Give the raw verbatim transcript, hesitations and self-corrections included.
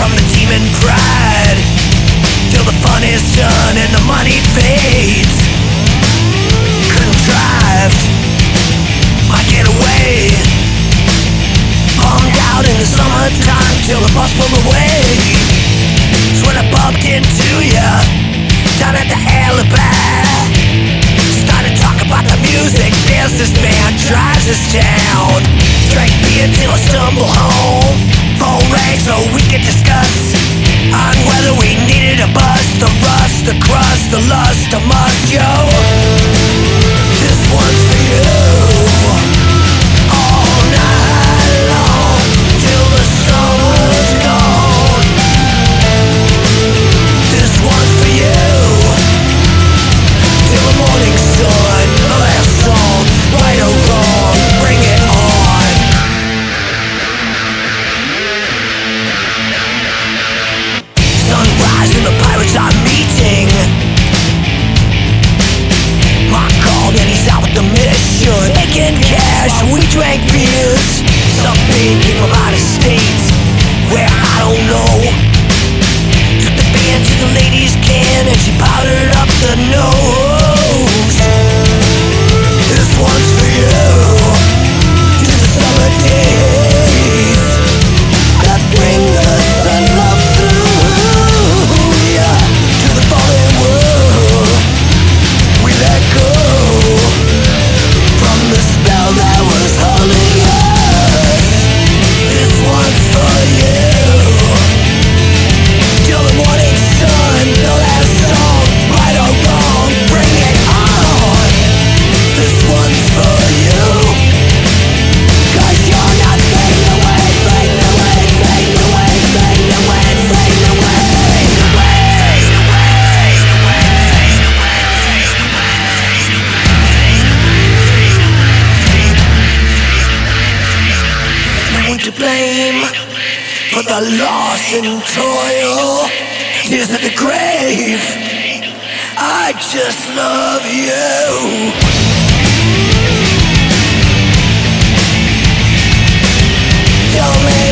from the demon pride, till the fun is done and the money fades. Contrived, I get away, bummed out in the summertime till the bus pulled away. It's when I bumped into ya down at the alibi. Started talking about the music businessman drives us down. Drank beer till I stumble home, phone rang so we could discuss on whether we needed a bus. The rust, the crust, the lust, the must, yo. This one's for you. All night long till the summer's gone. This one's for you. Till the morning sun, the last song, right or wrong, bring it on. Sunrise and the pirates are meeting. Mark called and he's out with the mission. Making cash, we drank beers. Some big came from out of state, where I don't know. Took the band to the ladies' can and she powdered up the nose. This one's for you. To the summer days that bring the sun love through, yeah. To the fallen world we let go from the spell that was holding us. This one's for you. Till the morning sun, the last song, right or wrong, bring it on. This one's for you. Cause you're not fading away, fading away, fading away, fading away, fading away, fading away, fading away, fading away, fading away, fading away. No one to blame for the loss and toil, tears at the grave. I just love you. Don't let